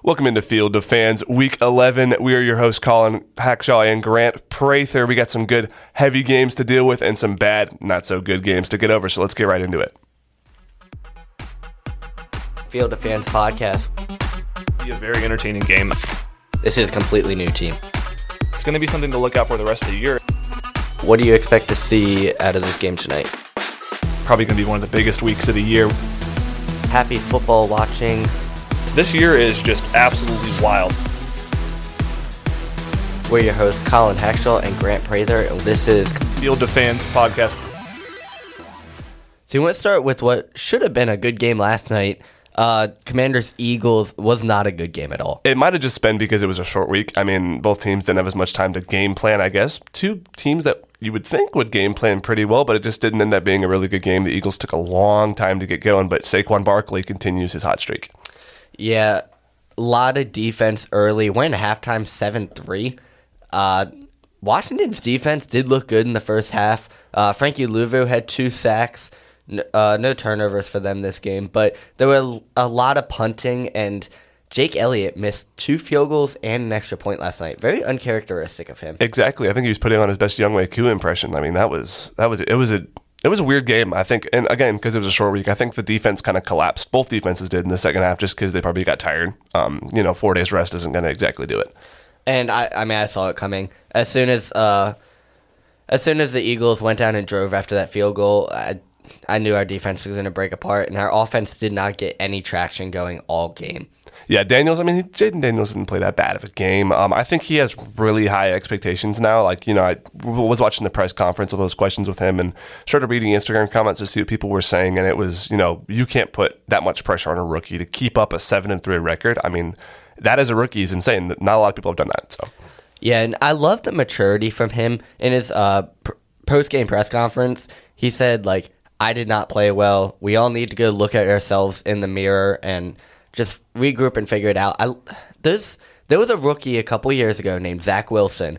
Welcome into Field of Fans, Week 11. We are your hosts, Colin Hackshaw and Grant Prather. We got some good, heavy games to deal with and some bad, not-so-good games to get over, so let's get right into it. Field of Fans podcast. Be a very entertaining game. This is a completely new team. It's going to be something to look out for the rest of the year. What do you expect to see out of this game tonight? Probably going to be one of the biggest weeks of the year. Happy football watching. This year is just absolutely wild. We're your hosts, Colin Hackshaw and Grant Prather, and this is Field of Fans podcast. So you want to start with what should have been a good game last night. Commanders-Eagles was not a good game at all. It might have just been because it was a short week. I mean, both teams didn't have as much time to game plan, I guess. Two teams that you would think would game plan pretty well, but it just didn't end up being a really good game. The Eagles took a long time to get going, but Saquon Barkley continues his hot streak. Yeah, a lot of defense early. Went at halftime 7-3. Washington's defense did look good in the first half. Frankie Louvu had 2 sacks. No turnovers for them this game, but there were a lot of punting, and Jake Elliott missed 2 field goals and an extra point last night. Very uncharacteristic of him. Exactly. I think he was putting on his best Younghoe Koo impression. I mean, it was a weird game, I think, and again, because it was a short week, I think the defense kind of collapsed. Both defenses did in the second half just because they probably got tired. 4 days rest isn't going to exactly do it. And I saw it coming. As soon as the Eagles went down and drove after that field goal, I knew our defense was going to break apart, and our offense did not get any traction going all game. Yeah, Jaden Daniels didn't play that bad of a game. I think he has really high expectations now. I was watching the press conference with those questions with him and started reading Instagram comments to see what people were saying, and it was, you can't put that much pressure on a rookie to keep up a 7-3 record. I mean, that as a rookie is insane. Not a lot of people have done that. So yeah, and I love the maturity from him in his post-game press conference. He said, I did not play well. We all need to go look at ourselves in the mirror and just regroup and figure it out. There was a rookie a couple years ago named Zach Wilson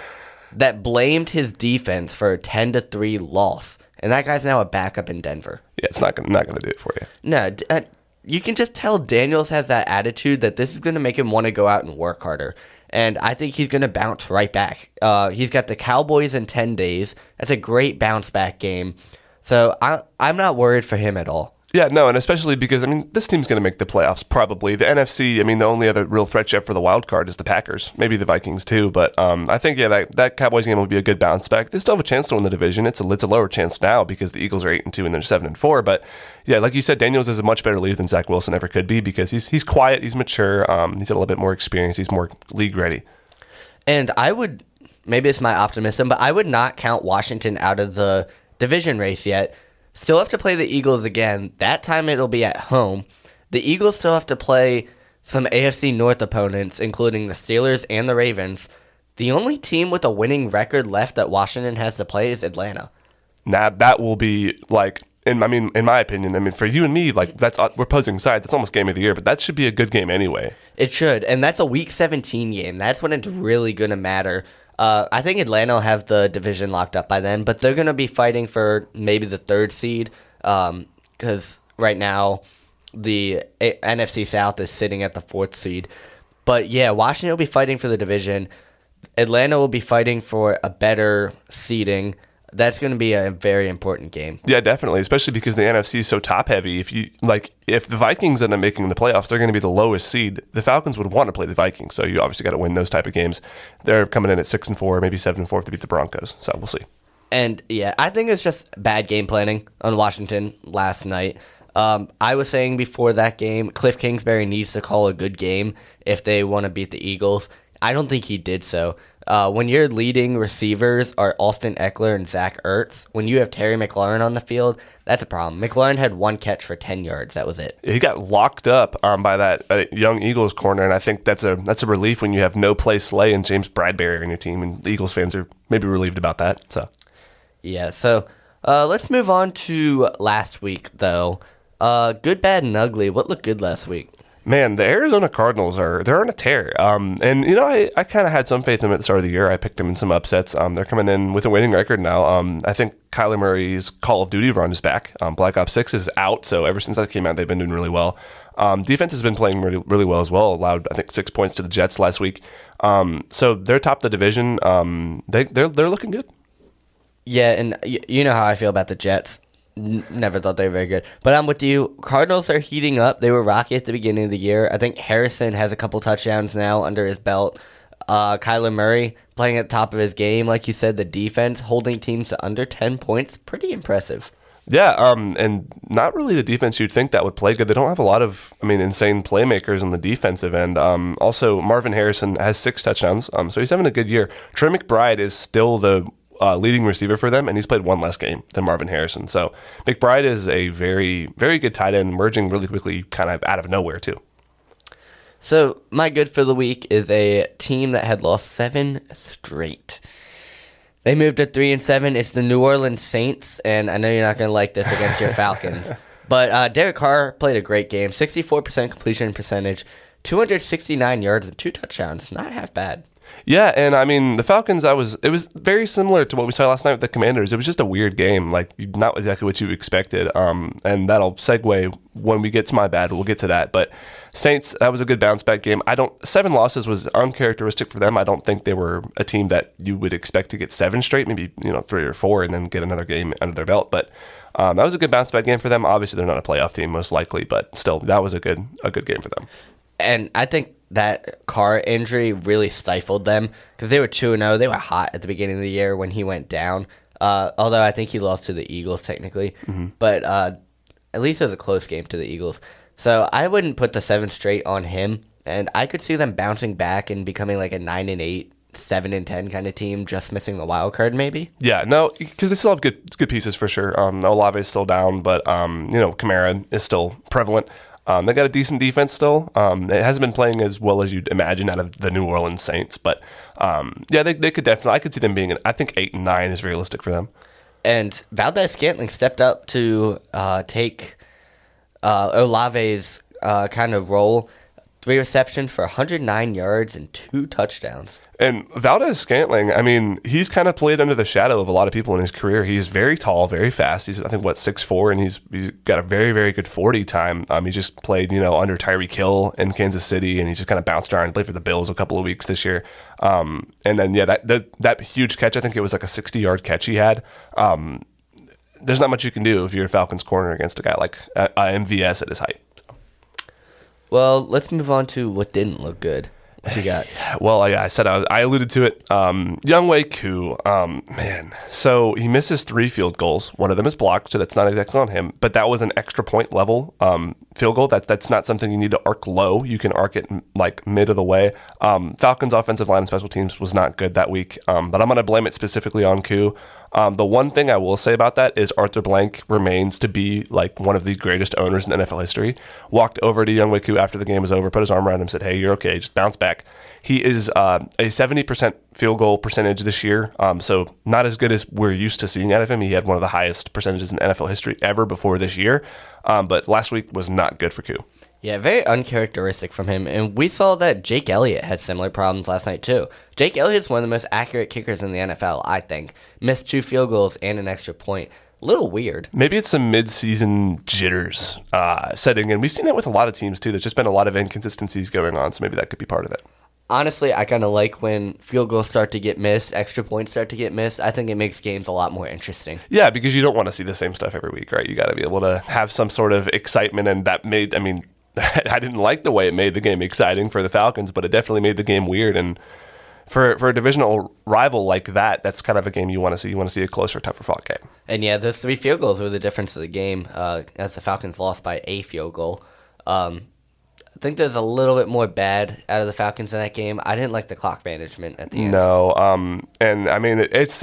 that blamed his defense for a 10-3 loss, and that guy's now a backup in Denver. Yeah, it's not gonna do it for you. No, you can just tell Daniels has that attitude that this is going to make him want to go out and work harder, and I think he's going to bounce right back. He's got the Cowboys in 10 days. That's a great bounce-back game. So I'm not worried for him at all. Yeah, no, and especially because, this team's going to make the playoffs, probably. The NFC, the only other real threat you have for the wild card is the Packers. Maybe the Vikings, too. But I think, that Cowboys game will be a good bounce back. They still have a chance to win the division. It's a lower chance now because the Eagles are 8-2 and they're 7-4. But, yeah, like you said, Daniels is a much better leader than Zach Wilson ever could be because he's quiet, he's mature, he's got a little bit more experience, he's more league-ready. And maybe it's my optimism, but I would not count Washington out of the division race yet. Still have to play the Eagles again. That time it'll be at home. The Eagles still have to play some AFC North opponents, including the Steelers and the Ravens. The only team with a winning record left that Washington has to play is Atlanta. Now, that will be, in my opinion, for you and me, that's we're opposing sides. That's almost game of the year, but that should be a good game anyway. It should, and that's a Week 17 game. That's when it's really going to matter. I think Atlanta will have the division locked up by then, but they're going to be fighting for maybe the 3rd seed because right now the NFC South is sitting at the 4th seed. But yeah, Washington will be fighting for the division. Atlanta will be fighting for a better seeding. That's going to be a very important game. Yeah, definitely, especially because the NFC is so top-heavy. If the Vikings end up making the playoffs, they're going to be the lowest seed. The Falcons would want to play the Vikings, so you obviously got to win those type of games. They're coming in at 6-4, maybe 7-4 to beat the Broncos, so we'll see. And yeah, I think it's just bad game planning on Washington last night. I was saying before that game, Cliff Kingsbury needs to call a good game if they want to beat the Eagles. I don't think he did so. When your leading receivers are Austin Eckler and Zach Ertz, when you have Terry McLaurin on the field, that's a problem. McLaurin had 1 catch for 10 yards. That was it. He got locked up by that young Eagles corner, and I think that's a relief when you have no play Slay and James Bradbury on your team, and the Eagles fans are maybe relieved about that. So yeah, so let's move on to last week, though. Good, bad, and ugly. What looked good last week? Man, the Arizona Cardinals they're on a tear. I kind of had some faith in them at the start of the year. I picked them in some upsets. They're coming in with a winning record now. I think Kyler Murray's Call of Duty run is back. Black Ops 6 is out, so ever since that came out, they've been doing really well. Defense has been playing really, really well as well. Allowed, I think, 6 points to the Jets last week. So they're top of the division. They're looking good. Yeah, and you know how I feel about the Jets. Never thought they were very good. But I'm with you. Cardinals are heating up. They were rocky at the beginning of the year. I think Harrison has a couple touchdowns now under his belt. Kyler Murray playing at the top of his game. Like you said, the defense holding teams to under 10 points. Pretty impressive. Yeah, and not really the defense you'd think that would play good. They don't have a lot of, insane playmakers on the defensive end. Also, Marvin Harrison has 6 touchdowns, so he's having a good year. Trey McBride is still the leading receiver for them, and he's played one less game than Marvin Harrison. So McBride is a very, very good tight end, emerging really quickly, kind of out of nowhere too. So my good for the week is a team that had lost 7 straight. They moved to 3-7. It's the New Orleans Saints, and I know you're not going to like this against your Falcons. But Derek Carr played a great game, 64% completion percentage, 269 yards, and 2 touchdowns. Not half bad. Yeah, and the Falcons, it was very similar to what we saw last night with the Commanders. It was just a weird game, like not exactly what you expected. And that'll segue when we get to my bad. We'll get to that. But Saints, that was a good bounce back game. 7 losses was uncharacteristic for them. I don't think they were a team that you would expect to get 7 straight, maybe 3 or 4, and then get another game under their belt. But that was a good bounce back game for them. Obviously, they're not a playoff team, most likely, but still, that was a good game for them. And I think that Carr injury really stifled them because they were 2-0. They were hot at the beginning of the year when he went down. Although I think he lost to the Eagles technically, but at least it was a close game to the Eagles. So I wouldn't put the 7 straight on him, and I could see them bouncing back and becoming like a 9-8, 7-10 kind of team, just missing the wild card maybe. Yeah, no, because they still have good pieces for sure. Olave is still down, but Kamara is still prevalent. They got a decent defense still. It hasn't been playing as well as you'd imagine out of the New Orleans Saints, but they could definitely. I could see them being. I think 8-9 is realistic for them. And Valdez-Scantling stepped up to take Olave's kind of role. 3 receptions for 109 yards and 2 touchdowns. And Valdez-Scantling, he's kind of played under the shadow of a lot of people in his career. He's very tall, very fast. He's, I think, 6'4", and he's got a very, very good 40 time. He just played, under Tyreek Hill in Kansas City, and he just kind of bounced around and played for the Bills a couple of weeks this year. And then, that huge catch, I think it was like a 60-yard catch he had. There's not much you can do if you're a Falcons corner against a guy like MVS at his height. Well, let's move on to what didn't look good. What you got? Well, I said I alluded to it. Younghoe Koo, man. So he misses 3 field goals. One of them is blocked, so that's not exactly on him. But that was an extra point level field goal. That's not something you need to arc low. You can arc it like mid of the way. Falcons' offensive line and special teams was not good that week. But I'm going to blame it specifically on Koo. The one thing I will say about that is Arthur Blank remains to be like one of the greatest owners in NFL history. Walked over to Younghoe Koo after the game was over, put his arm around him, said, "Hey, you're okay, just bounce back." He is a 70% field goal percentage this year, so not as good as we're used to seeing out of him. He had one of the highest percentages in NFL history ever before this year, but last week was not good for Koo. Yeah, very uncharacteristic from him. And we saw that Jake Elliott had similar problems last night, too. Jake Elliott's one of the most accurate kickers in the NFL, I think. Missed 2 field goals and an extra point. A little weird. Maybe it's some mid-season jitters setting in. We've seen that with a lot of teams, too. There's just been a lot of inconsistencies going on, so maybe that could be part of it. Honestly, I kind of like when field goals start to get missed, extra points start to get missed. I think it makes games a lot more interesting. Yeah, because you don't want to see the same stuff every week, right? You got to be able to have some sort of excitement, and that made, I didn't like the way it made the game exciting for the Falcons, but it definitely made the game weird. And for a divisional rival like that, that's kind of a game you want to see. You want to see a closer, tougher fought game. And yeah, those 3 field goals were the difference of the game as the Falcons lost by a field goal. I think there's a little bit more bad out of the Falcons in that game. I didn't like the clock management at the end. No, and it's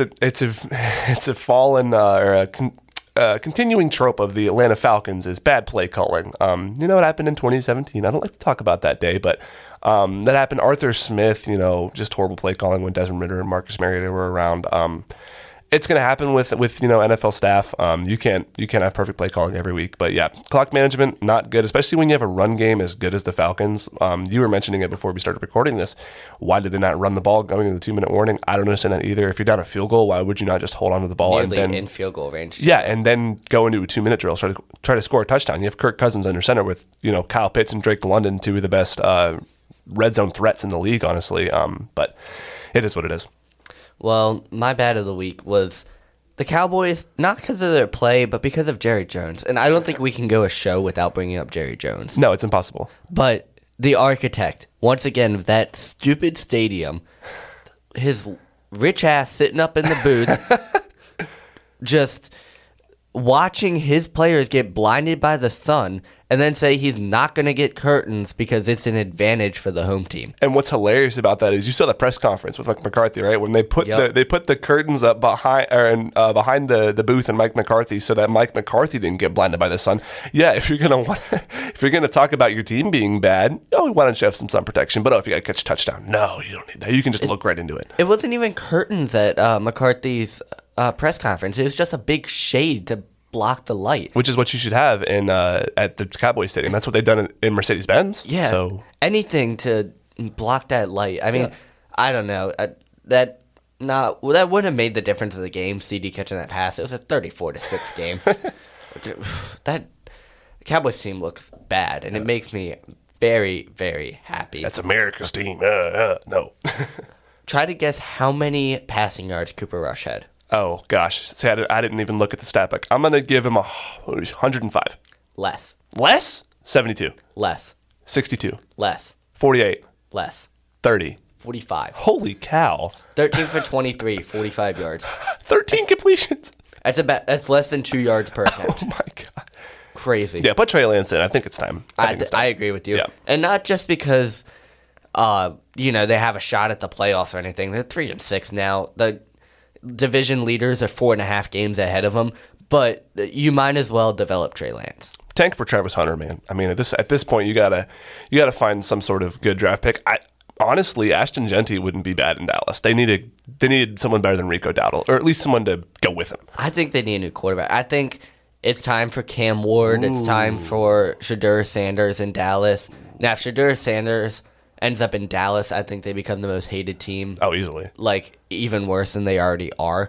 a fallen or a continuing trope of the Atlanta Falcons is bad play calling. You know what happened in 2017? I don't like to talk about that day, but that happened. Arthur Smith, just horrible play calling when Desmond Ridder and Marcus Mariota were around. it's going to happen with NFL staff. You can't have perfect play calling every week, but yeah, clock management not good, especially when you have a run game as good as the Falcons. You were mentioning it before we started recording this. Why did they not run the ball going into the 2-minute warning? I don't understand that either. If you're down a field goal, why would you not just hold on to the ball Nearly and then in field goal range? Yeah, and then go into a 2-minute drill, try to score a touchdown. You have Kirk Cousins under center with Kyle Pitts and Drake London, two of the best red zone threats in the league, honestly. But it is what it is. Well, my bad of the week was the Cowboys, not because of their play, but because of Jerry Jones. And I don't think we can go a show without bringing up Jerry Jones. No, it's impossible. But the architect, once again, of that stupid stadium, his rich ass sitting up in the booth, just watching his players get blinded by the sun and then say he's not going to get curtains because it's an advantage for the home team. And what's hilarious about that is you saw the press conference with Mike McCarthy, right? When they put the curtains up behind the booth and Mike McCarthy so that Mike McCarthy didn't get blinded by the sun. Yeah, if you're gonna talk about your team being bad, why don't you have some sun protection? But if you got to catch a touchdown, no, you don't need that. You can just look right into it. It wasn't even curtains at McCarthy's press conference. It was just a big shade to block the light, which is what you should have in at the Cowboys Stadium. That's what they've done in Mercedes-Benz. Yeah, so anything to block that light. I mean, I don't know that wouldn't have made the difference of the game. CD catching that pass, it was a 34-6 game. That Cowboys team looks bad, and it makes me very, very happy. That's America's team. No. Try to guess how many passing yards Cooper Rush had. Oh, gosh. See, I didn't even look at the stat book. I'm going to give him 105. Less. Less? 72. Less. 62. Less. 48. Less. 30. 45. Holy cow. 13 for 23, 45 yards. 13 completions. That's less than 2 yards per attempt. Oh, my God. Crazy. Yeah, put Trey Lance in. I think it's time. I agree with you. Yeah. And not just because, they have a shot at the playoffs or anything. They're 3-6 now. The division leaders are 4.5 games ahead of them, but you might as well develop Trey Lance. Tank for Travis Hunter, man. I mean, at this point, you gotta find some sort of good draft pick. Honestly, Ashton Genty wouldn't be bad in Dallas. They needed someone better than Rico Dowdle, or at least someone to go with him. I think they need a new quarterback. I think it's time for Cam Ward. Ooh. It's time for Shedeur Sanders in Dallas. Now, if Shedeur Sanders ends up in Dallas, I think they become the most hated team. Oh, easily. Like, even worse than they already are.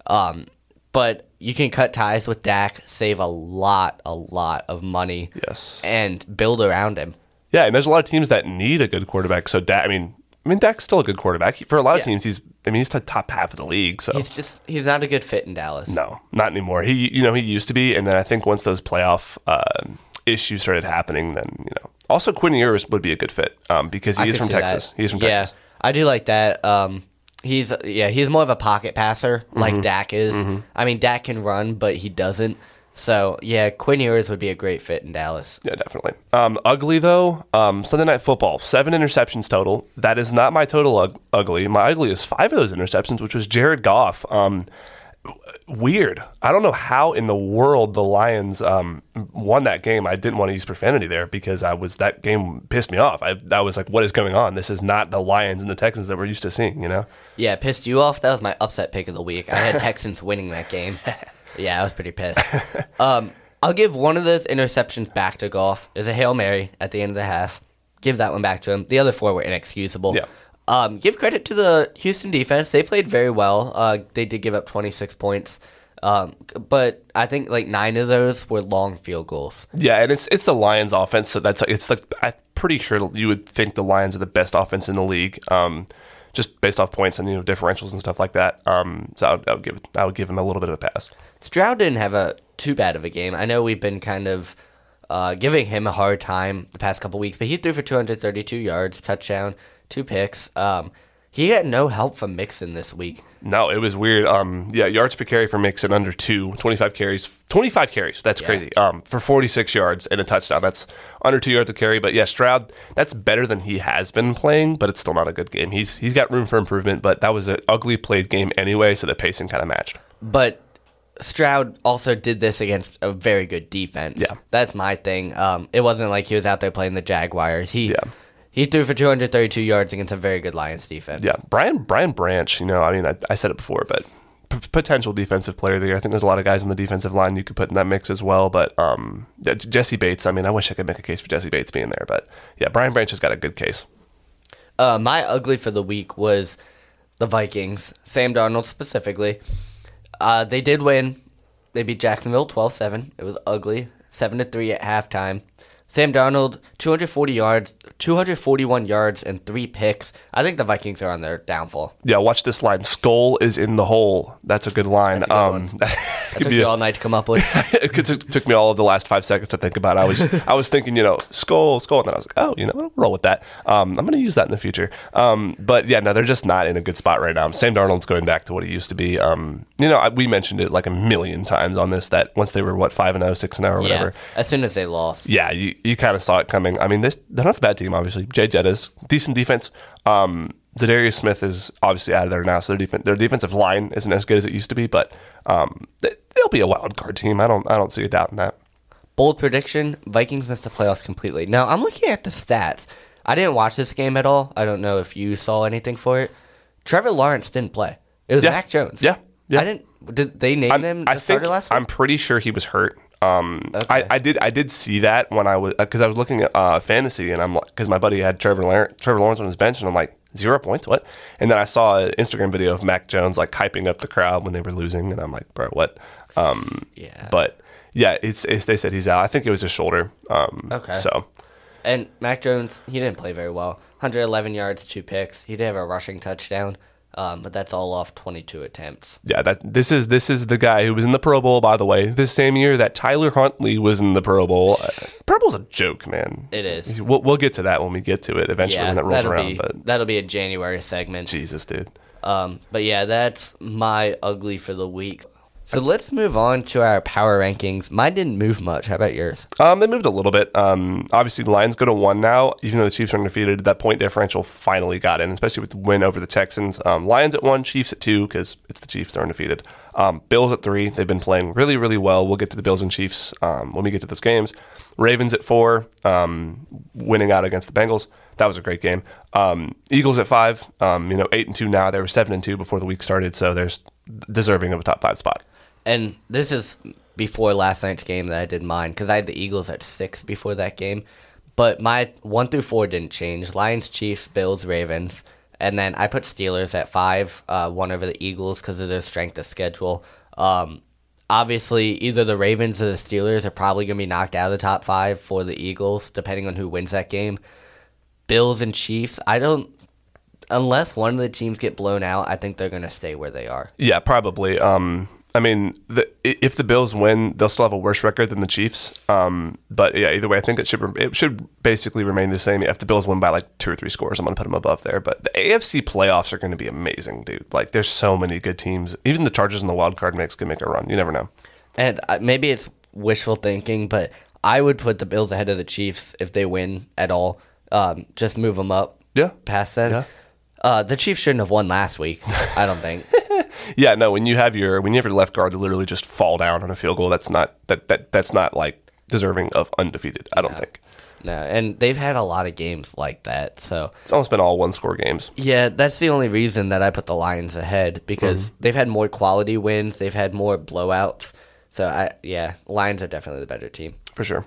But you can cut ties with Dak, save a lot of money. Yes. And build around him. Yeah, and there's a lot of teams that need a good quarterback. So, Dak, Dak's still a good quarterback. For a lot of teams, he's the top half of the league. So he's not a good fit in Dallas. No, not anymore. He used to be, and then I think once those playoff issues started happening, then Also, Quinn Ewers would be a good fit because he is from Texas. He's from Texas. Yeah, I do like that. He's more of a pocket passer like Dak is. Mm-hmm. Dak can run, but he doesn't. So, yeah, Quinn Ewers would be a great fit in Dallas. Yeah, definitely. Ugly, though, Sunday Night Football, 7 interceptions total. That is not my total ugly. My ugly is 5 of those interceptions, which was Jared Goff. Weird. I don't know how in the world the Lions won that game. I didn't want to use profanity there because that game pissed me off. I was like, what is going on? This is not the Lions and the Texans that we're used to seeing, Yeah, it pissed you off? That was my upset pick of the week. I had Texans winning that game. Yeah, I was pretty pissed. I'll give one of those interceptions back to Goff. It was a Hail Mary at the end of the half. Give that one back to him. The other 4 were inexcusable. Yeah. Give credit to the Houston defense. They played very well. They did give up 26 points. But I think 9 of those were long field goals. Yeah, and it's the Lions offense, so I'm pretty sure you would think the Lions are the best offense in the league. Just based off points and differentials and stuff like that. So I would give him a little bit of a pass. Stroud didn't have too bad of a game. I know we've been kind of giving him a hard time the past couple weeks, but he threw for 232 yards, touchdown, 2 picks. He had no help from Mixon this week. No, it was weird. Yards per carry for Mixon under 25 carries. 25 carries. That's crazy. For 46 yards and a touchdown. That's under 2 yards a carry. But yeah, Stroud, that's better than he has been playing, but it's still not a good game. He's got room for improvement, but that was an ugly played game anyway, so the pacing kind of matched. But Stroud also did this against a very good defense. Yeah. That's my thing. It wasn't like he was out there playing the Jaguars. He threw for 232 yards against a very good Lions defense. Yeah, Brian Branch, I said it before, but potential defensive player of the year. I think there's a lot of guys in the defensive line you could put in that mix as well. But yeah, Jesse Bates, I mean, I wish I could make a case for Jesse Bates being there. But yeah, Brian Branch has got a good case. My ugly for the week was the Vikings, Sam Darnold specifically. They did win. They beat Jacksonville 12-7. It was ugly, 7-3 at halftime. Sam Darnold, 241 yards, and 3 picks. I think the Vikings are on their downfall. Yeah, watch this line. Skull is in the hole. That's a good line. That's a good one. That took you all night to come up with. It took me all of the last 5 seconds to think about it. I was thinking, skull, and then I was like, oh, we'll roll with that. I'm going to use that in the future. But yeah, no, they're just not in a good spot right now. Sam Darnold's going back to what he used to be. We mentioned it like a million times on this, that once they were 5-0, 6-0 or whatever. Yeah, as soon as they lost. Yeah, you kind of saw it coming. I mean, they're not a bad team, obviously. Jay Jettas, decent defense. Zadarius Smith is obviously out of there now, so their defensive line isn't as good as it used to be, but they'll be a wild card team. I don't see a doubt in that. Bold prediction, Vikings missed the playoffs completely. Now, I'm looking at the stats. I didn't watch this game at all. I don't know if you saw anything for it. Trevor Lawrence didn't play. It was Mac Jones. Yeah. Did they name him the starter last week? I'm pretty sure he was hurt. Okay. I did see that when I was, because I was looking at fantasy, and I'm like, because my buddy had Trevor Lawrence on his bench, and I'm like, 0 points, what? And then I saw an Instagram video of Mac Jones like hyping up the crowd when they were losing, and I'm like, bro, what? Yeah. But yeah, it's they said he's out. I think it was his shoulder. Okay. So. And Mac Jones, he didn't play very well. 111 yards, 2 picks. He did have a rushing touchdown. But that's all off 22 attempts. Yeah, this is the guy who was in the Pro Bowl, by the way, this same year that Tyler Huntley was in the Pro Bowl. Pro Bowl's a joke, man. It is. We'll get to that when we get to it eventually when that rolls around. But that'll be a January segment. Jesus, dude. But yeah, that's my ugly for the week. So let's move on to our power rankings. Mine didn't move much. How about yours? They moved a little bit. Obviously, the Lions go to 1 now. Even though the Chiefs are undefeated, that point differential finally got in, especially with the win over the Texans. Lions at 1, Chiefs at 2, because it's the Chiefs, they're undefeated. Bills at 3, they've been playing really, really well. We'll get to the Bills and Chiefs when we get to those games. Ravens at 4, winning out against the Bengals. That was a great game. Eagles at 5, 8-2 now. They were 7-2 before the week started, so they're deserving of a top 5 spot. And this is before last night's game that I did mine, because I had the Eagles at 6 before that game. But my 1 through 4 didn't change. Lions, Chiefs, Bills, Ravens. And then I put Steelers at 5, 1 over the Eagles because of their strength of schedule. Obviously, either the Ravens or the Steelers are probably going to be knocked out of the top 5 for the Eagles, depending on who wins that game. Bills and Chiefs, unless one of the teams get blown out, I think they're going to stay where they are. Yeah, probably. I mean, if the Bills win, they'll still have a worse record than the Chiefs. But yeah, either way, I think it should basically remain the same. If the Bills win by like 2 or 3 scores, I'm going to put them above there. But the AFC playoffs are going to be amazing, dude. Like, there's so many good teams. Even the Chargers in the wild card mix can make a run. You never know. And maybe it's wishful thinking, but I would put the Bills ahead of the Chiefs if they win at all. Just move them up. Yeah. Past them. Yeah. The Chiefs shouldn't have won last week, I don't think. Yeah, no. When you have your left guard to literally just fall down on a field goal, that's not like deserving of undefeated. I don't think. No, and they've had a lot of games like that, so it's almost been all 1-score games. Yeah, that's the only reason that I put the Lions ahead, because they've had more quality wins, they've had more blowouts. So Lions are definitely the better team for sure.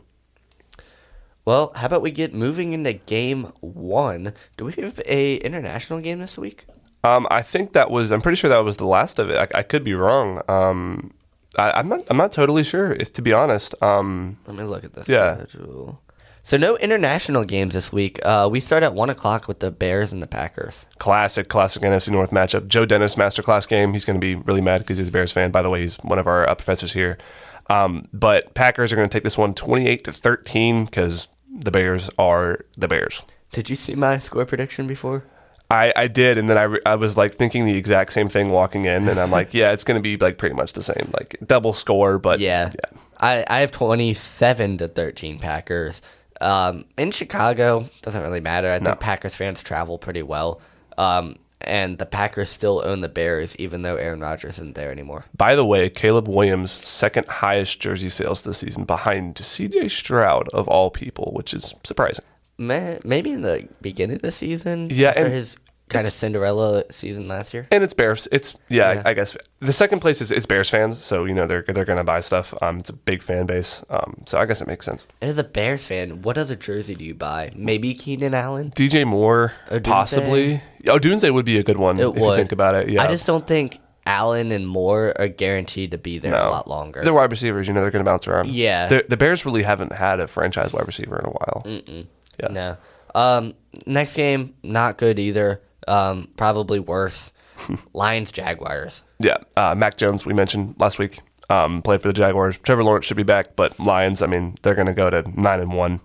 Well, how about we get moving into game 1? Do we have a international game this week? I'm pretty sure that was the last of it. I could be wrong. I'm not totally sure, to be honest. Let me look at this schedule. So no international games this week. We start at 1 o'clock with the Bears and the Packers. Classic NFC North matchup. Joe Dennis masterclass game. He's going to be really mad because he's a Bears fan. By the way, he's one of our professors here. But Packers are going to take this one 28-13 because the Bears are the Bears. Did you see my score prediction before? I did, and then I was like thinking the exact same thing walking in, and I'm like, yeah, it's going to be like pretty much the same, like double score, but yeah. I have 27-13 Packers. In Chicago, doesn't really matter. I think Packers fans travel pretty well, and the Packers still own the Bears, even though Aaron Rodgers isn't there anymore. By the way, Caleb Williams' second highest jersey sales this season, behind C.J. Stroud of all people, which is surprising. Maybe in the beginning of the season. Yeah, after and his kind of Cinderella season last year. And it's Bears. Yeah. I guess the second place is Bears fans, so they're going to buy stuff. It's a big fan base, so I guess it makes sense. As a Bears fan, what other jersey do you buy? Maybe Keenan Allen? DJ Moore, Odunze? possibly. Odunze would be a good one if you think about it. Yeah, I just don't think Allen and Moore are guaranteed to be there a lot longer. They're wide receivers. They're going to bounce around. Yeah. The Bears really haven't had a franchise wide receiver in a while. Yeah. No. Next game, not good either. Probably worse. Lions, Jaguars. Yeah. Mac Jones, we mentioned last week, played for the Jaguars. Trevor Lawrence should be back, but Lions, they're going to go to 9-1.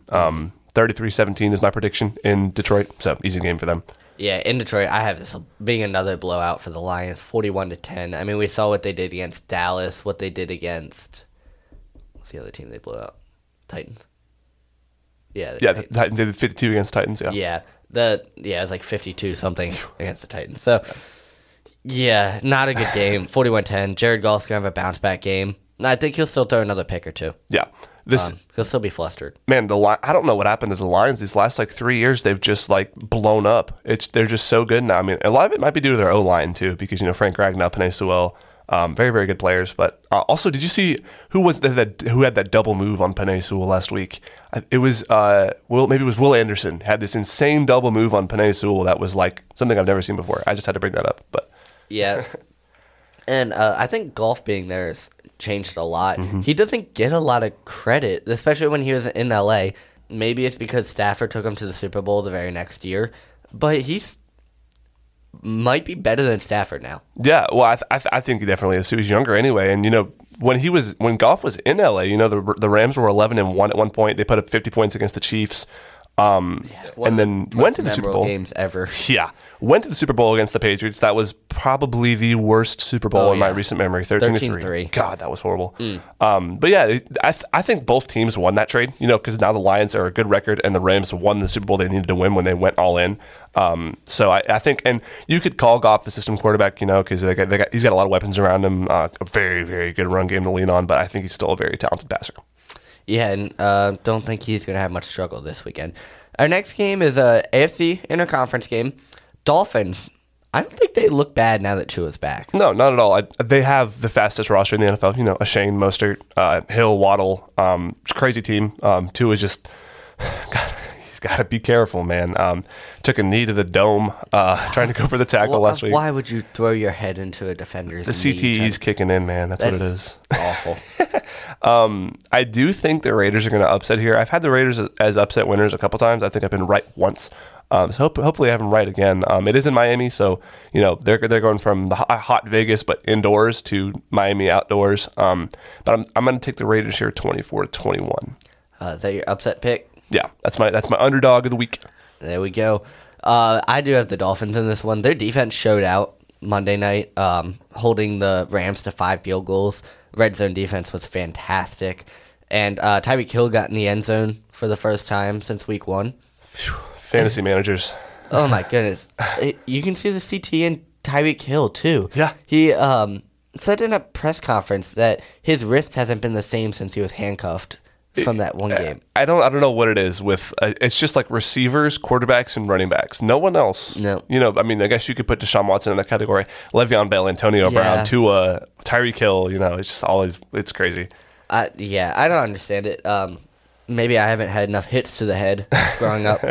33-17 is my prediction in Detroit, so easy game for them. Yeah, in Detroit, I have this being another blowout for the Lions, 41-10. We saw what they did against Dallas, what they did against... What's the other team they blew out? Titans. Yeah. The Titans did 52 against Titans, yeah. Yeah. It was like 52 something against the Titans. So, yeah, not a good game. 41-10. Jared Goff's going to have a bounce back game. I think he'll still throw another pick or two. Yeah. He'll still be flustered. Man, I don't know what happened to the Lions these last 3 years. They've just blown up. They're just so good now. A lot of it might be due to their O-line too, because Frank Ragnow, Penei Sewell, very, very good players. But also, did you see who had that double move on Penei Sewell last week? It was Will Anderson had this insane double move on Penei Sewell that was something I've never seen before. I just had to bring that up. But yeah, and I think Goff being there has changed a lot. Mm-hmm. He doesn't get a lot of credit, especially when he was in LA. Maybe it's because Stafford took him to the Super Bowl the very next year, but he's might be better than Stafford now. Yeah, well, I think he definitely is. He was younger anyway, and when Goff was in LA, the Rams were 11-1 at one point. They put up 50 points against the Chiefs. And then went to the Super Bowl. Games ever. Yeah, went to the Super Bowl against the Patriots. That was probably the worst Super Bowl in my recent memory. 13-3. God, that was horrible. But yeah, I think both teams won that trade. Because now the Lions are a good record, and the Rams won the Super Bowl they needed to win when they went all in. So I think, and you could call Goff a system quarterback, because he's got a lot of weapons around him. A very, very good run game to lean on, but I think he's still a very talented passer. Yeah, and don't think he's going to have much struggle this weekend. Our next game is a AFC interconference game. Dolphins. I don't think they look bad now that Tua's back. No, not at all. They have the fastest roster in the NFL. A Shane, Mostert, Hill, Waddle. Crazy team. Tua's just... God, he's got to be careful, man. Took a knee to the dome trying to go for the tackle last week. Why would you throw your head into a defender's knee? The CTE's kicking in, man. That's what it is. Awful. I do think the Raiders are going to upset here. I've had the Raiders as upset winners a couple times. I think I've been right once. So hopefully I have them right again. It is in Miami, so they're going from the hot Vegas but indoors to Miami outdoors. But I'm going to take the Raiders here 24-21. Is that your upset pick? Yeah, that's my underdog of the week. There we go. I do have the Dolphins in this one. Their defense showed out Monday night, holding the Rams to 5 field goals. Red zone defense was fantastic. And Tyreek Hill got in the end zone for the first time since week 1. Phew, fantasy managers. Oh, my goodness. You can see the CT in Tyreek Hill, too. Yeah. He said in a press conference that his wrist hasn't been the same since he was handcuffed from that one game. I don't know what it is with it's just like receivers, quarterbacks, and running backs. No one else. No. I guess you could put Deshaun Watson in that category. Le'Veon Bell, Antonio Brown, Tua, Tyreek Hill. It's just always it's crazy. I don't understand it. Maybe I haven't had enough hits to the head growing up.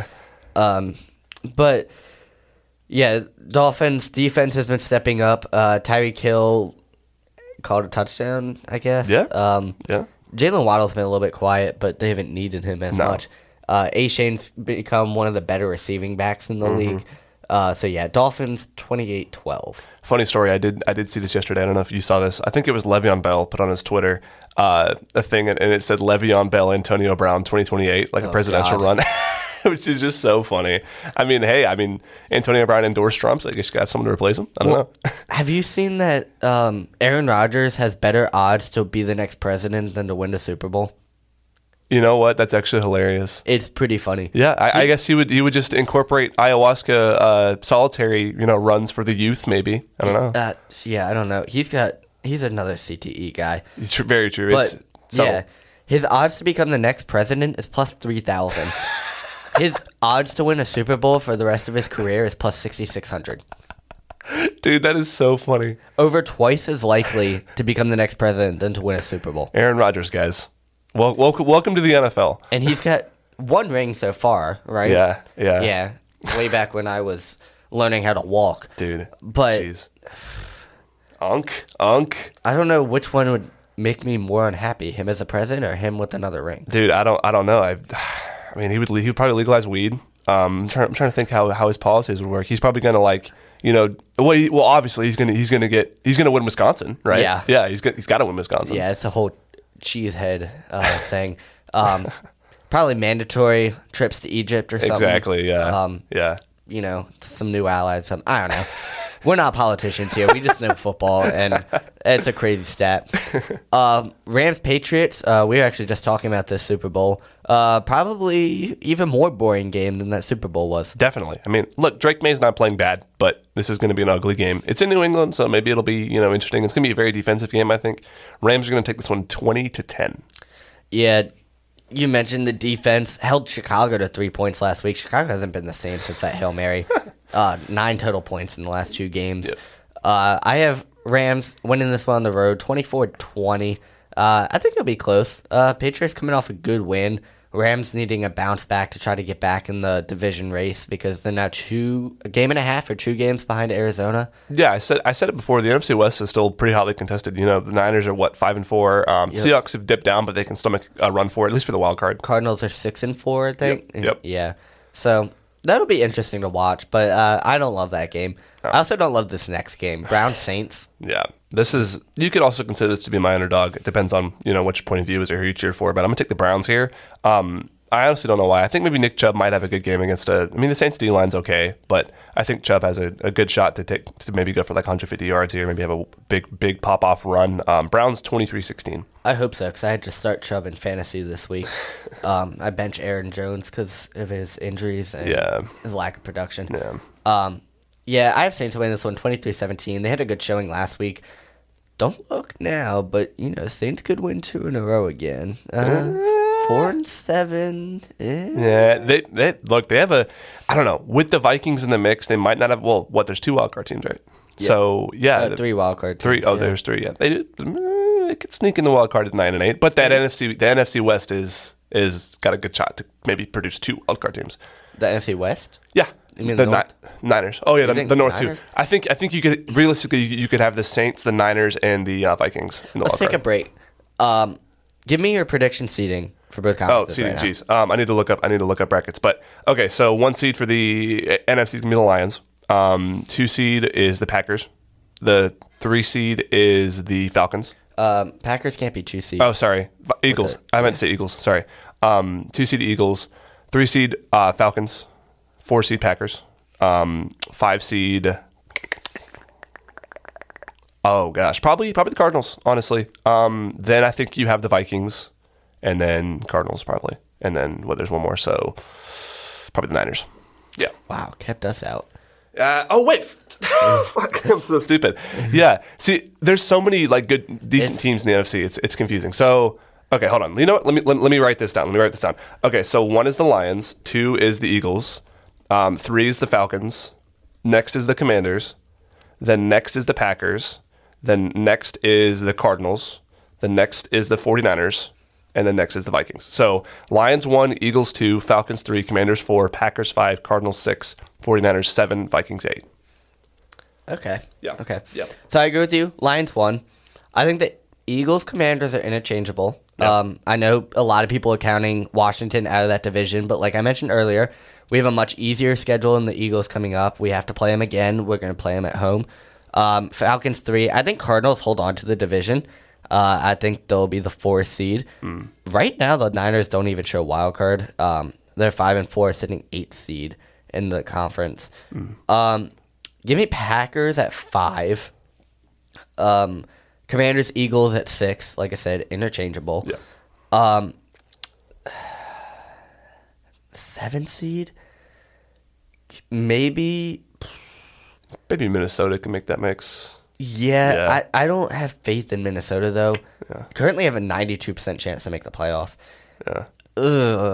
But yeah, Dolphins defense has been stepping up. Tyreek Hill called a touchdown, I guess. Yeah. Yeah. Jalen Waddle's been a little bit quiet, but they haven't needed him as much. A-Shane's become one of the better receiving backs in the league. So yeah, Dolphins 28-12. Funny story. I did see this yesterday. I don't know if you saw this. I think it was Le'Veon Bell put on his Twitter a thing, and it said Le'Veon Bell, Antonio Brown 2028, like a presidential run, which is just so funny. Antonio Brown endorsed Trump, so I guess you got to have someone to replace him. I don't know. Have you seen that Aaron Rodgers has better odds to be the next president than to win the Super Bowl? You know what? That's actually hilarious. It's pretty funny. Yeah, I guess he would just incorporate ayahuasca solitary runs for the youth. Maybe I don't know. I don't know. He's another CTE guy. Very true. But yeah, his odds to become the next president is plus 3,000. His odds to win a Super Bowl for the rest of his career is plus 6,600. Dude, that is so funny. Over twice as likely to become the next president than to win a Super Bowl. Aaron Rodgers, guys. Welcome to the NFL. And he's got one ring so far, right? Yeah. Yeah. Way back when I was learning how to walk. Dude. But jeez. Unk. I don't know which one would make me more unhappy, him as a president or him with another ring. Dude, I don't know. I mean, he would probably legalize weed. I'm trying to think how his policies would work. He's probably going to obviously he's going to win Wisconsin, right? Yeah. He's got to win Wisconsin. Yeah, it's a whole cheesehead thing. Probably mandatory trips to Egypt or something. Exactly. Yeah. Yeah. You know, some new allies. I don't know. We're not politicians here. We just know football, and it's a crazy stat. Rams Patriots. We were actually just talking about this Super Bowl. Probably even more boring game than that Super Bowl was. Definitely. I mean, look, Drake May's not playing bad, but this is going to be an ugly game. It's in New England, so maybe it'll be interesting. It's going to be a very defensive game, I think. Rams are going to take this one 20-10. Yeah. You mentioned the defense held Chicago to 3 points last week. Chicago hasn't been the same since that Hail Mary. 9 total points in the last 2 games. Yep. I have Rams winning this one on the road, 24-20. I think it'll be close. Patriots coming off a good win. Rams needing a bounce back to try to get back in the division race because they're now a game and a half or 2 games behind Arizona. Yeah, I said it before. The NFC West is still pretty hotly contested. The Niners are 5-4. Yep. Seahawks have dipped down, but they can still make a run for it, at least for the wild card. Cardinals are 6-4, I think. Yep. Yeah. So that'll be interesting to watch, but I don't love that game. I also don't love this next game, Browns Saints. Yeah, you could also consider this to be my underdog. It depends on which point of view is or who you cheer for, but I'm gonna take the Browns here. I honestly don't know why. I think maybe Nick Chubb might have a good game against the Saints D line's okay, but I think Chubb has a good shot to maybe go for 150 yards here, maybe have a big pop off run. Browns 23-16. I hope so, because I had to start Chubb in fantasy this week. I bench Aaron Jones because of his injuries and his lack of production. Yeah. I have Saints winning this one 23-17. They had a good showing last week. Don't look now, but Saints could win 2 in a row again. 4-7. Yeah, they look. They have I don't know. With the Vikings in the mix, they might not have. Well, there's 2 wildcard teams, right? Yeah. So 3 wildcard teams. 3. Oh, there's 3. Yeah, they could sneak in the wildcard at 9-8. But that the NFC West is got a good shot to maybe produce 2 wildcard teams. The NFC West? Yeah. You mean the North? Niners? Oh yeah, the North Niners? too. I think you could realistically you could have the Saints, the Niners, and the Vikings. In the Let's take a break. Give me your prediction seeding for both conferences. Seeding, right now. geez. I need to look up brackets. But okay, so 1 seed for the NFC is gonna be the Lions. 2 seed is the Packers. The 3 seed is the Falcons. Packers can't be 2 seed. Oh, sorry, Eagles. I meant to say Eagles. Sorry. 2 seed Eagles. 3 seed Falcons. 4 seed Packers, 5 seed. Oh gosh, probably the Cardinals. Honestly, then I think you have the Vikings, and then Cardinals probably, and then there's one more, so probably the Niners. Yeah. Wow, kept us out. Oh wait, fuck, I'm so stupid. Yeah. See, there's so many good, decent teams in the NFC. It's confusing. So. Okay, hold on. You know what? Let me write this down. Okay, so 1 is the Lions, 2 is the Eagles. 3 is the Falcons. Next is the Commanders. Then next is the Packers. Then next is the Cardinals. Then next is the 49ers. And then next is the Vikings. So Lions 1, Eagles 2, Falcons 3, Commanders 4, Packers 5, Cardinals 6, 49ers 7, Vikings 8. Okay. Yeah. Okay. Yeah. So I agree with you. Lions 1. I think the Eagles, Commanders are interchangeable. Yeah. I know a lot of people are counting Washington out of that division, but like I mentioned earlier, we have a much easier schedule than the Eagles coming up. We have to play them again. We're going to play them at home. Falcons 3. I think Cardinals hold on to the division. I think they'll be the 4th seed. Right now, the Niners don't even show wild card. They're 5-4, sitting 8th seed in the conference. Give me Packers at 5. Commanders, Eagles at 6. Like I said, interchangeable. Yeah. 7 seed? Maybe Minnesota can make that mix. Yeah. I don't have faith in Minnesota, though. Yeah. Currently have a 92% chance to make the playoffs. Yeah. Ugh.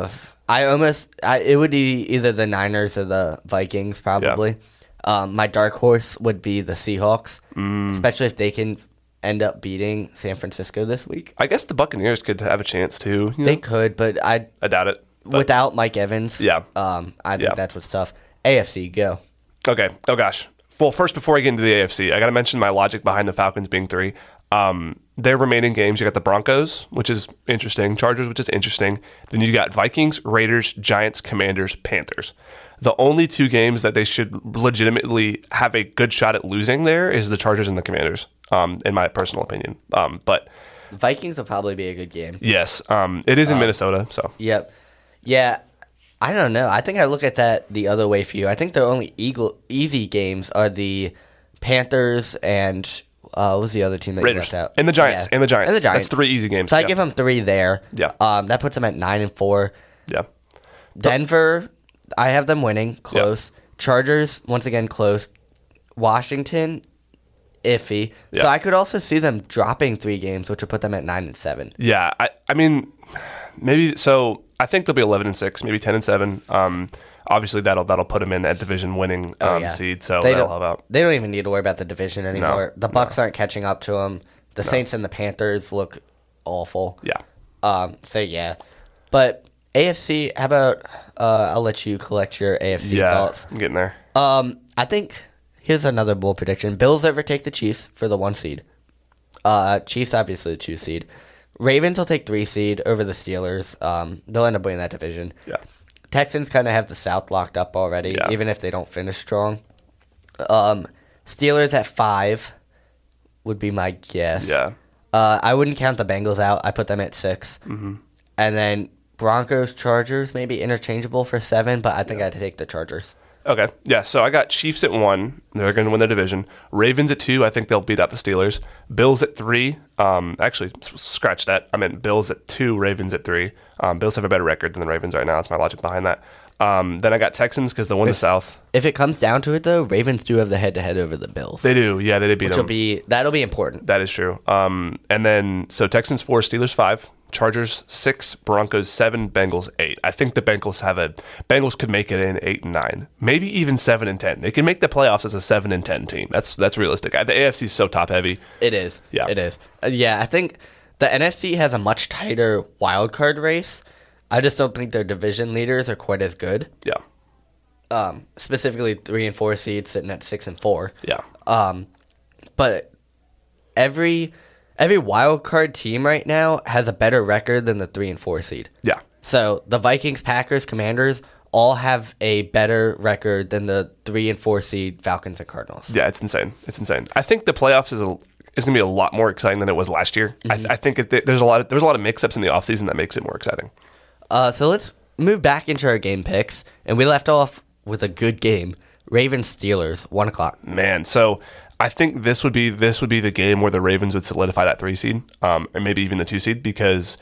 It would be either the Niners or the Vikings probably. My dark horse would be the Seahawks, especially if they can end up beating San Francisco this week. I guess the Buccaneers could have a chance too. They could, but I doubt it. But without Mike Evans. Yeah. I think that's what's tough. AFC, go. Okay. Oh gosh. Well, first before I get into the AFC, I got to mention my logic behind the Falcons being 3. Their remaining games, you got the Broncos, which is interesting, Chargers, which is interesting. Then you got Vikings, Raiders, Giants, Commanders, Panthers. The only 2 games that they should legitimately have a good shot at losing there is the Chargers and the Commanders, in my personal opinion. But Vikings will probably be a good game. yes, it is in Minnesota, so. Yep. Yeah, I don't know. I think I look at that the other way for you. I think the only easy games are the Panthers and what was the other team that you Raiders left out? and the Giants. Yeah. And the Giants. And the Giants. That's 3 easy games. So I give them 3 there. Yeah. That puts them at 9-4. Yeah. Denver, I have them winning close. Chargers, once again, close. Washington, iffy. Yeah. So I could also see them dropping 3 games, which would put them at 9-7. Yeah. I mean, maybe so. I think they'll be 11-6, maybe 10-7. Obviously, that'll put them in at division winning seed, so that'll help out. They don't even need to worry about the division anymore. The Bucs aren't catching up to them. The Saints and the Panthers look awful. Yeah. So yeah, but AFC. How about I'll let you collect your AFC thoughts. I'm getting there. I think here's another bold prediction: Bills overtake the Chiefs for the 1 seed. Chiefs obviously the 2 seed. Ravens will take 3 seed over the Steelers. They'll end up winning that division. Yeah. Texans kind of have the South locked up already, even if they don't finish strong. Steelers at 5 would be my guess. Yeah. I wouldn't count the Bengals out. I put them at 6. Mm-hmm. And then Broncos, Chargers, maybe interchangeable for 7, but I think I'd take the Chargers. Okay. Yeah. So I got Chiefs at 1. They're going to win their division. Ravens at 2. I think they'll beat out the Steelers. Bills at 3. Actually, scratch that. I meant Bills at 2. Ravens at 3. Bills have a better record than the Ravens right now. That's my logic behind that. Then I got Texans because they won the South. If it comes down to it, though, Ravens do have the head-to-head over the Bills. They do. Yeah, they did beat them. That'll be important. That is true. And then, so Texans 4, Steelers 5, Chargers 6, Broncos 7, Bengals 8. I think the Bengals could make it in 8-9, maybe even 7-10. They can make the playoffs as a 7-10 team. That's realistic. The AFC is so top heavy. It is. Yeah. It is. I think the NFC has a much tighter wild card race. I just don't think their division leaders are quite as good. Yeah. Specifically 3 and 4 seeds sitting at 6 and 4. Yeah. But every wild card team right now has a better record than the 3 and 4 seed. Yeah. So the Vikings, Packers, Commanders all have a better record than the 3 and 4 seed Falcons and Cardinals. Yeah, it's insane. It's insane. I think the playoffs is going to be a lot more exciting than it was last year. Mm-hmm. I think there's a lot of mix-ups in the offseason that makes it more exciting. So let's move back into our game picks, and we left off with a good game. Ravens-Steelers, 1 o'clock. Man, so I think this would be the game where the Ravens would solidify that 3 seed, or maybe even the 2 seed, because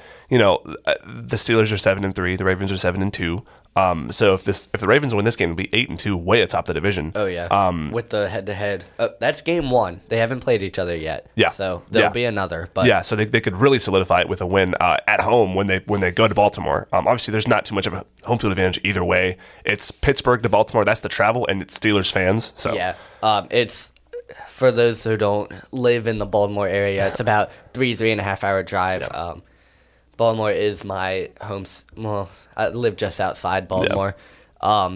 the Steelers are 7-3, the Ravens are 7-2. So if the Ravens win this game, it'll be 8-2, way atop the division. Oh yeah. With the head-to-head, that's game 1. They haven't played each other yet. Yeah. So there'll be another. But yeah. So they could really solidify it with a win at home when they go to Baltimore. Obviously, there's not too much of a home field advantage either way. It's Pittsburgh to Baltimore. That's the travel, and it's Steelers fans. So yeah. It's for those who don't live in the Baltimore area. It's about 3.5 hour drive. Yeah. Baltimore is my home. Well, I live just outside Baltimore. Yeah.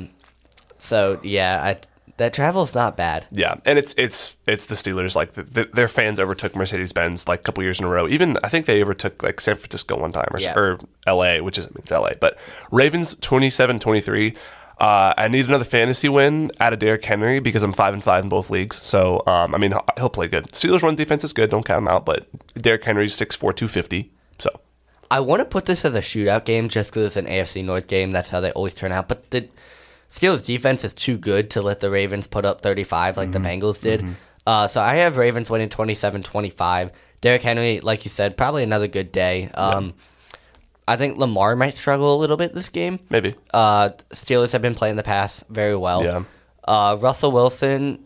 So yeah, that travel's not bad. Yeah, and it's the Steelers. Like their fans overtook Mercedes-Benz like a couple years in a row. Even I think they overtook like San Francisco one time or LA, which it's LA. But Ravens 27-23. I need another fantasy win out of Derrick Henry because I'm 5-5 in both leagues. So I mean he'll play good. Steelers run defense is good. Don't count him out. But Derrick Henry's 6'4", 250. So. I want to put this as a shootout game just because it's an AFC North game. That's how they always turn out. But the Steelers' defense is too good to let the Ravens put up 35 like the Bengals did. Mm-hmm. So I have Ravens winning 27-25. Derrick Henry, like you said, probably another good day. I think Lamar might struggle a little bit this game. Maybe. Steelers have been playing the pass very well. Yeah. Russell Wilson,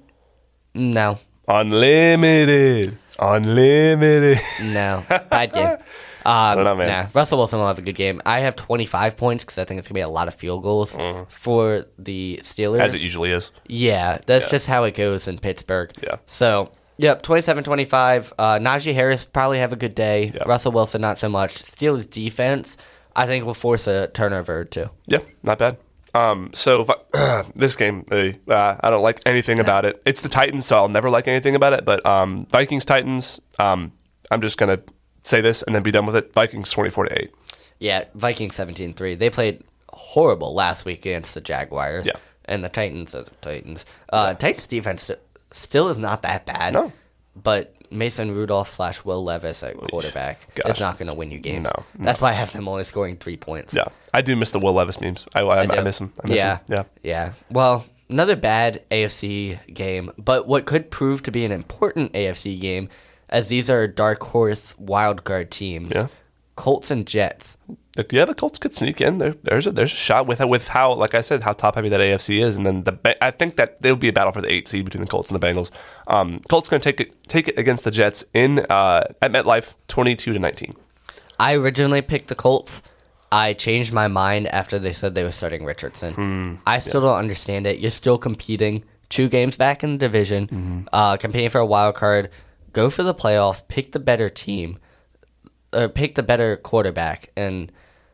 no. Unlimited. No. Bad game. I don't know, man. Nah, Russell Wilson will have a good game. I have 25 points because I think it's going to be a lot of field goals for the Steelers. As it usually is. Yeah, that's just how it goes in Pittsburgh. Yeah. So, yep, 27-25. Najee Harris probably have a good day. Yep. Russell Wilson, not so much. Steelers defense, I think, will force a turnover or two. Yeah, not bad. So this game, I don't like anything about it. It's the Titans, so I'll never like anything about it. But Vikings Titans, I'm just gonna say this and then be done with it. Vikings 24-8. Yeah, Vikings 17-3. They played horrible last week against the Jaguars. Yeah. And the Titans are the Titans. Titans defense still is not that bad. No. But Mason Rudolph / Will Levis at quarterback Gosh. is not going to win you games. No. That's why I have them only scoring 3 points. Yeah, I do miss the Will Levis memes. I miss him. I miss him. Yeah. Yeah. Well, another bad AFC game, but what could prove to be an important AFC game, as these are dark horse wild card teams. Yeah. Colts and Jets. Yeah, the Colts could sneak in. There's a shot with how, like I said, how top heavy that AFC is, and then I think that there will be a battle for the 8 seed between the Colts and the Bengals. Colts going to take it against the Jets at MetLife, 22-19. I originally picked the Colts. I changed my mind after they said they were starting Richardson. I still don't understand it. You're still competing 2 games back in the division, competing for a wild card. Go for the playoffs. Pick the better team, or pick the better quarterback, and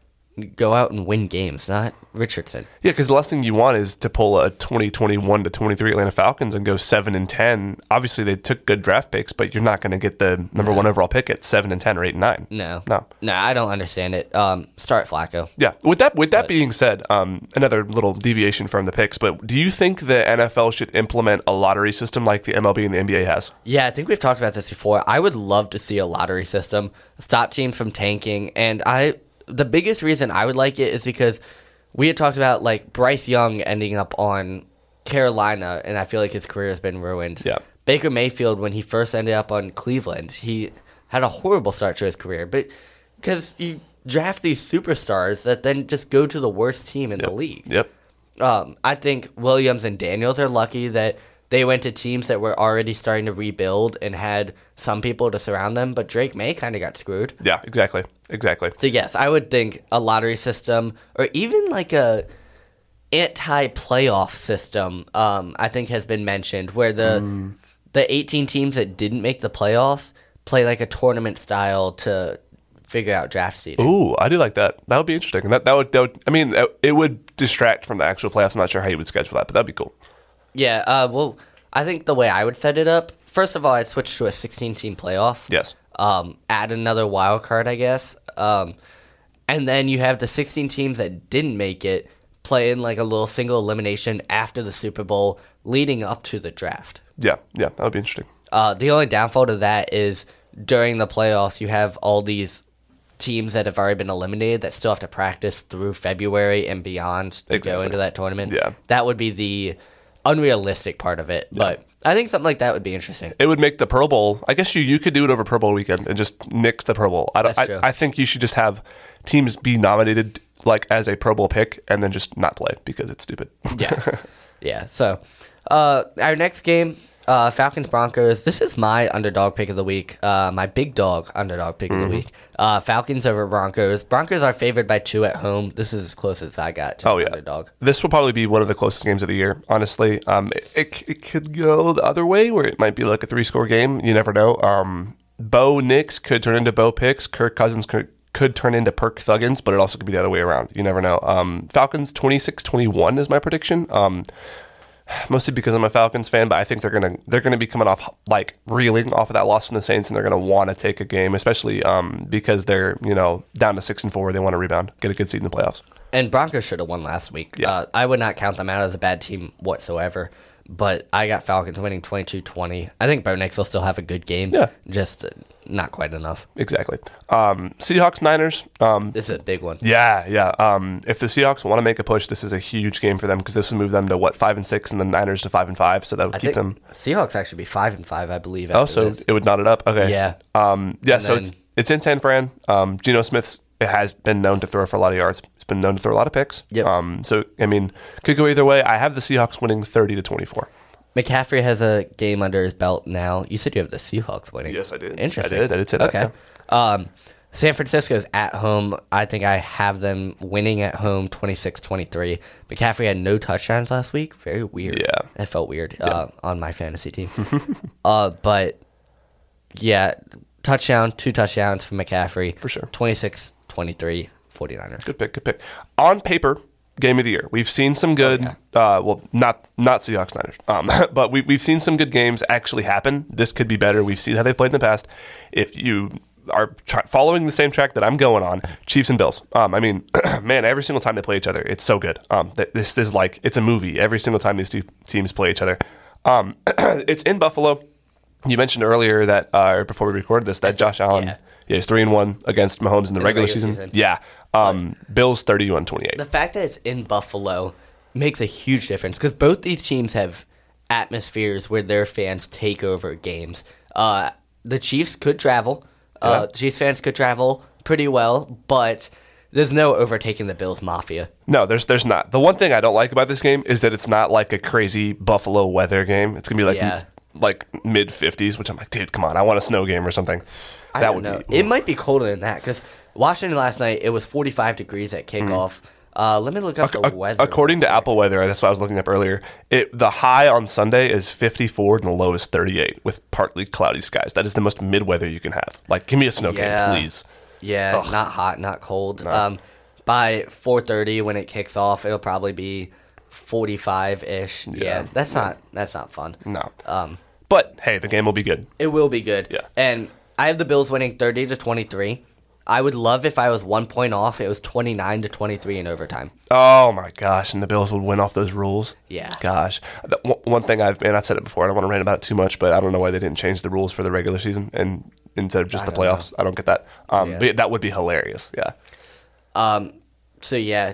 go out and win games, not Richardson. Yeah, because the last thing you want is to pull a 2021-23 Atlanta Falcons and go 7-10. Obviously, they took good draft picks, but you're not going to get the number 1 overall pick at 7-10 or 8-9. No, No, I don't understand it. Start Flacco. Yeah. With that being said, another little deviation from the picks, but do you think the NFL should implement a lottery system like the MLB and the NBA has? Yeah, I think we've talked about this before. I would love to see a lottery system, stop teams from tanking, and the biggest reason I would like it is because we had talked about like Bryce Young ending up on Carolina, and I feel like his career has been ruined. Yeah. Baker Mayfield, when he first ended up on Cleveland, he had a horrible start to his career, but because you draft these superstars that then just go to the worst team in the league. Yep. I think Williams and Daniels are lucky that they went to teams that were already starting to rebuild and had some people to surround them, but Drake May kind of got screwed. Yeah, exactly. So yes, I would think a lottery system or even like a anti-playoff system, I think has been mentioned, where the 18 teams that didn't make the playoffs play like a tournament style to figure out draft seeding. Ooh, I do like that. That would be interesting. And that would I mean, it would distract from the actual playoffs. I'm not sure how you would schedule that, but that'd be cool. Yeah, well, I think the way I would set it up, first of all, I'd switch to a 16-team playoff. Yes. Add another wild card, I guess. And then you have the 16 teams that didn't make it play in like a little single elimination after the Super Bowl leading up to the draft. Yeah, that would be interesting. The only downfall to that is during the playoffs, you have all these teams that have already been eliminated that still have to practice through February and beyond to go into that tournament. Yeah. That would be the unrealistic part of it. But I think something like that would be interesting. It would make the Pro Bowl. I guess you could do it over Pro Bowl weekend and just nix the Pro Bowl. That's true. I think you should just have teams be nominated like as a Pro Bowl pick and then just not play because it's stupid. Yeah. So our next game, Falcons Broncos. This is my underdog pick of the week. My big dog underdog pick of the week. Falcons over Broncos. Broncos are favored by 2 at home. This is as close as I got to underdog. This will probably be one of the closest games of the year, honestly. It could go the other way where it might be like a 3-score game. You never know. Bo Nix could turn into Bo Picks. Kirk Cousins could turn into Perk Thuggins, but it also could be the other way around. You never know. Falcons 26-21 is my prediction. Mostly because I'm a Falcons fan, but I think they're gonna be coming off like reeling off of that loss from the Saints, and they're gonna want to take a game, especially because they're down to 6-4. They want to rebound, get a good seed in the playoffs. And Broncos should have won last week. Yeah. I would not count them out as a bad team whatsoever. But I got Falcons winning 22-20. I think Bo Nix will still have a good game. Yeah. Just not quite enough. Exactly. Seahawks Niners. This is a big one. Yeah. If the Seahawks want to make a push, this is a huge game for them because this would move them to 5-6, and the Niners to 5-5. So that would keep them. Seahawks actually be 5-5, I believe. Oh, so it would knot it up. Okay. Yeah. So it's in San Fran. Geno Smith has been known to throw for a lot of yards. He's been known to throw a lot of picks. Yep. So I mean, could go either way. I have the Seahawks winning 30-24. McCaffrey has a game under his belt now. You said you have the Seahawks winning. Yes, I did. Interesting. I did say that. Okay. San Francisco's at home. I think I have them winning at home 26-23. McCaffrey had no touchdowns last week. Very weird. Yeah. It felt weird on my fantasy team. But, yeah, two touchdowns from McCaffrey. For sure. 26-23, 49ers. Good pick. On paper, game of the year. We've seen some good, not Seahawks Niners, but we've seen some good games actually happen. This could be better. We've seen how they've played in the past. If you are following the same track that I'm going on, Chiefs and Bills. Man, every single time they play each other, it's so good. This is like, it's a movie. Every single time these two teams play each other. It's in Buffalo. You mentioned earlier that, before we recorded this, that Josh Allen is 3-1 against Mahomes in the regular season. Yeah. Bills 31-28. The fact that it's in Buffalo makes a huge difference because both these teams have atmospheres where their fans take over games. The Chiefs could travel. Chiefs fans could travel pretty well, but there's no overtaking the Bills Mafia. No, there's not. The one thing I don't like about this game is that it's not like a crazy Buffalo weather game. It's going to be like mid-50s, which I'm like, dude, come on. I want a snow game or something. I don't know. It might be colder than that because Washington last night, it was 45 degrees at kickoff. Let me look up the weather. According to Apple Weather, that's what I was looking up earlier, the high on Sunday is 54 and the low is 38 with partly cloudy skies. That is the most mid-weather you can have. Like, give me a snow game, please. Yeah, not hot, not cold. No. By 4:30 when it kicks off, it'll probably be 45-ish. Yeah, that's not fun. No. But, hey, the game will be good. It will be good. Yeah. And I have the Bills winning 30-23. I would love if I was 1 point off. It was 29-23 in overtime. Oh my gosh! And the Bills would win off those rules. Yeah. Gosh, one thing I've said it before. I don't want to rant about it too much, but I don't know why they didn't change the rules for the regular season and instead of just the playoffs. I don't get that. But that would be hilarious. Yeah. So yeah,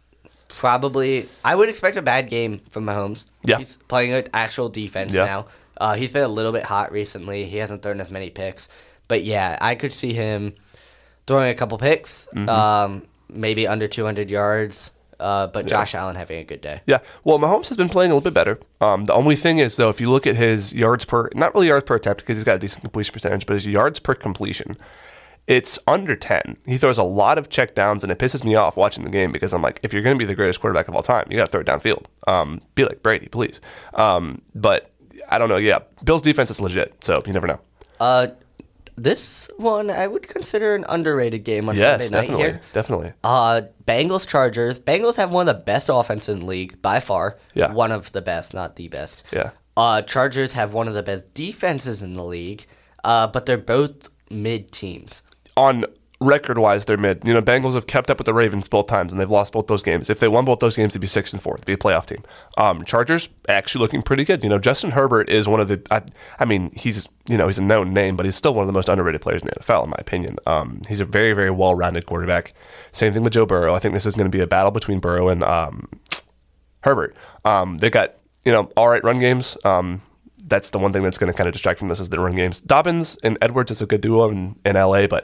probably I would expect a bad game from Mahomes. Yeah. He's playing an actual defense now. He's been a little bit hot recently. He hasn't thrown as many picks, but yeah, I could see him throwing a couple picks, maybe under 200 yards, but Josh Allen having a good day. Yeah, well, Mahomes has been playing a little bit better. The only thing is, though, if you look at his yards per, not really yards per attempt because he's got a decent completion percentage, but his yards per completion, it's under 10. He throws a lot of check downs, and it pisses me off watching the game because I'm like, if you're going to be the greatest quarterback of all time, you got to throw it downfield. Be like Brady, please. But I don't know. Yeah, Bills' defense is legit, so you never know. This one I would consider an underrated game on Sunday night here. Definitely. Bengals-Chargers. Bengals have one of the best offenses in the league by far. Yeah. One of the best, not the best. Yeah. Chargers have one of the best defenses in the league, but they're both mid teams. On record-wise, they're mid. You know, Bengals have kept up with the Ravens both times, and they've lost both those games. If they won both those games, they'd be 6-4. They'd be a playoff team. Chargers actually looking pretty good. You know, Justin Herbert is one of the. I mean, he's a known name, but he's still one of the most underrated players in the NFL, in my opinion. He's a very, very well-rounded quarterback. Same thing with Joe Burrow. I think this is going to be a battle between Burrow and Herbert. They got all right run games. That's the one thing that's going to kind of distract from this is the run games. Dobbins and Edwards is a good duo in LA, but.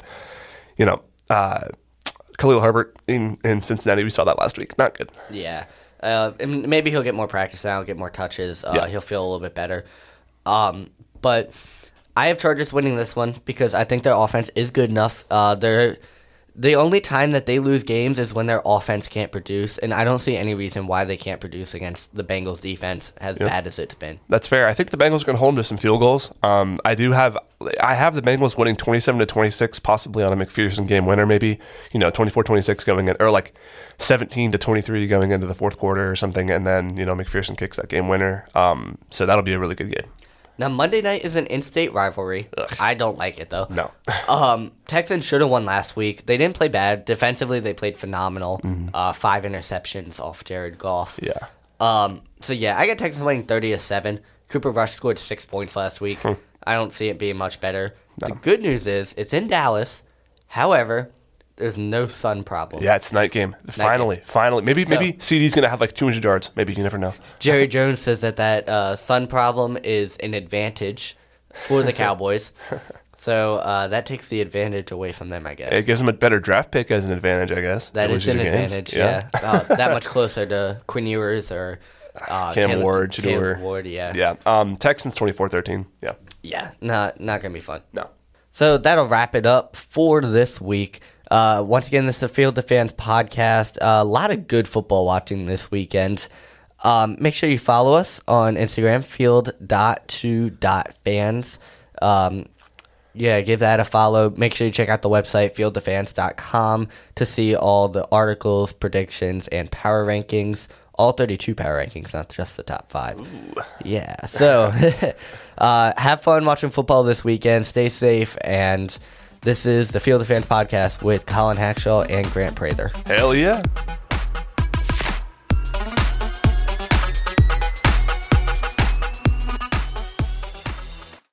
Khalil Herbert in Cincinnati, we saw that last week. Not good. Yeah. And maybe he'll get more practice now, get more touches. He'll feel a little bit better. But I have Chargers winning this one because I think their offense is good enough. The only time that they lose games is when their offense can't produce, and I don't see any reason why they can't produce against the Bengals defense as bad as it's been. That's fair. I think the Bengals are going to hold them to some field goals. I have the Bengals winning 27-26, possibly on a McPherson game winner, maybe 24-26 going in, or like 17-23 going into the fourth quarter or something, and then McPherson kicks that game winner. So that'll be a really good game. Now, Monday night is an in-state rivalry. Ugh. I don't like it, though. No. Texans should have won last week. They didn't play bad. Defensively, they played phenomenal. 5 interceptions off Jared Goff. Yeah. So, yeah, I got Texans winning 30-7. Cooper Rush scored 6 points last week. I don't see it being much better. No. The good news is it's in Dallas. However, there's no sun problem. Yeah, it's night game. Finally. Maybe CD's going to have like 200 yards. Maybe, you never know. Jerry Jones says that sun problem is an advantage for the Cowboys. So that takes the advantage away from them, I guess. It gives them a better draft pick as an advantage, I guess. That is an advantage, yeah. That much closer to Quinn Ewers or Cam Ward, Shador. Ward, yeah. Yeah. Texans 24-13. Yeah. Yeah, not going to be fun. No. So that'll wrap it up for this week. Once again, this is the Field of Fans podcast. A lot of good football watching this weekend. Make sure you follow us on Instagram, field.2.fans. Give that a follow. Make sure you check out the website, fieldoffans.com, to see all the articles, predictions, and power rankings. All 32 power rankings, not just the top 5. Ooh. Yeah, so have fun watching football this weekend. Stay safe, and this is the Field of Fans podcast with Colin Hackshaw and Grant Prather. Hell yeah.